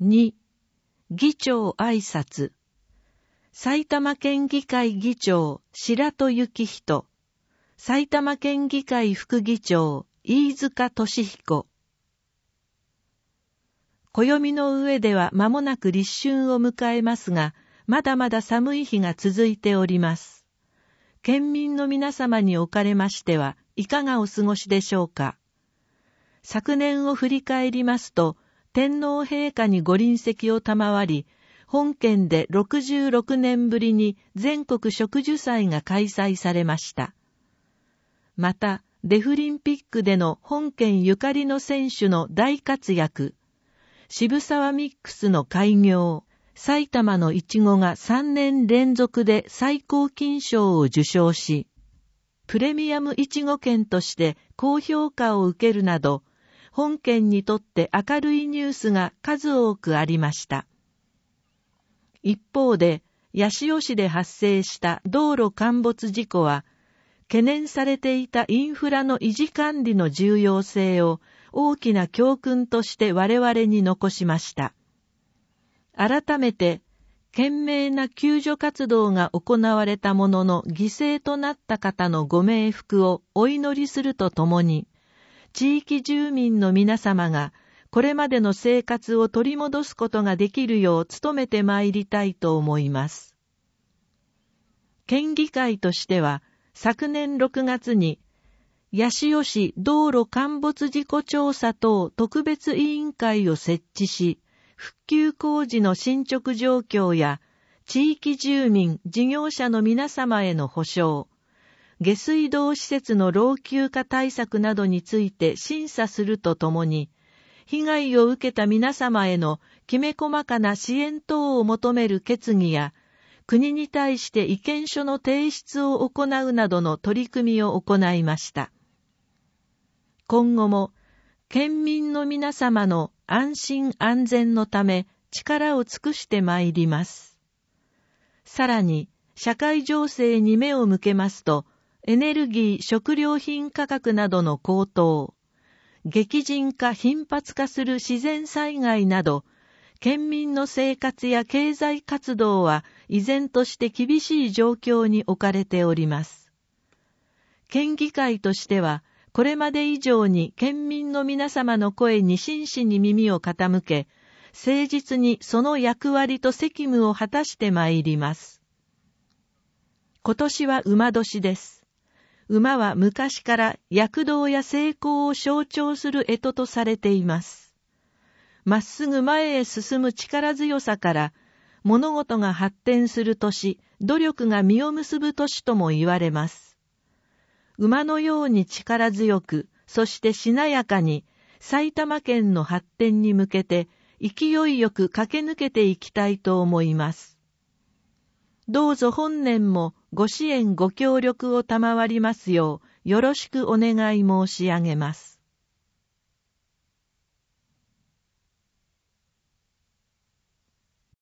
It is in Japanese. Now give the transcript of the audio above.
2、議長挨拶。埼玉県議会議長白戸幸人、埼玉県議会副議長飯塚俊彦。暦の上では間もなく立春を迎えますが、まだまだ寒い日が続いております。県民の皆様におかれましてはいかがお過ごしでしょうか。昨年を振り返りますと、天皇陛下にご臨席を賜り、本県で66年ぶりに全国植樹祭が開催されました。また、デフリンピックでの本県ゆかりの選手の大活躍、渋沢ミックスの開業、埼玉のいちごが3年連続で最高金賞を受賞し、プレミアムいちご県として高評価を受けるなど、本県にとって明るいニュースが数多くありました。一方で、八潮市で発生した道路陥没事故は、懸念されていたインフラの維持管理の重要性を大きな教訓として我々に残しました。改めて、懸命な救助活動が行われたものの犠牲となった方のご冥福をお祈りするとともに、地域住民の皆様がこれまでの生活を取り戻すことができるよう努めてまいりたいと思います。県議会としては、昨年6月に、八潮市道路陥没事故調査等特別委員会を設置し、復旧工事の進捗状況や、地域住民、事業者の皆様への保障、下水道施設の老朽化対策などについて審査するとともに、被害を受けた皆様へのきめ細かな支援等を求める決議や、国に対して意見書の提出を行うなどの取り組みを行いました。今後も、県民の皆様の安心安全のため力を尽くしてまいります。さらに、社会情勢に目を向けますと、エネルギー・食料品価格などの高騰、激甚化・頻発化する自然災害など、県民の生活や経済活動は依然として厳しい状況に置かれております。県議会としては、これまで以上に県民の皆様の声に真摯に耳を傾け、誠実にその役割と責務を果たしてまいります。今年は馬年です。馬は昔から躍動や成功を象徴する干支とされています。まっすぐ前へ進む力強さから、物事が発展する年、努力が実を結ぶ年とも言われます。馬のように力強く、そしてしなやかに、埼玉県の発展に向けて、勢いよく駆け抜けていきたいと思います。どうぞ本年もご支援ご協力を賜りますよう、よろしくお願い申し上げます。